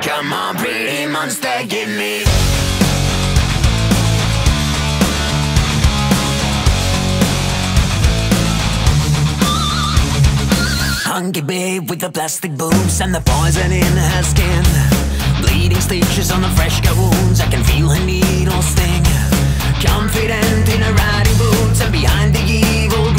Come on, pretty monster, give me. Hunky babe with the plastic boobs and the poison in her skin. Bleeding stitches on the fresh cut wounds, I can feel her needle sting. Confident in her riding boots and behind the evil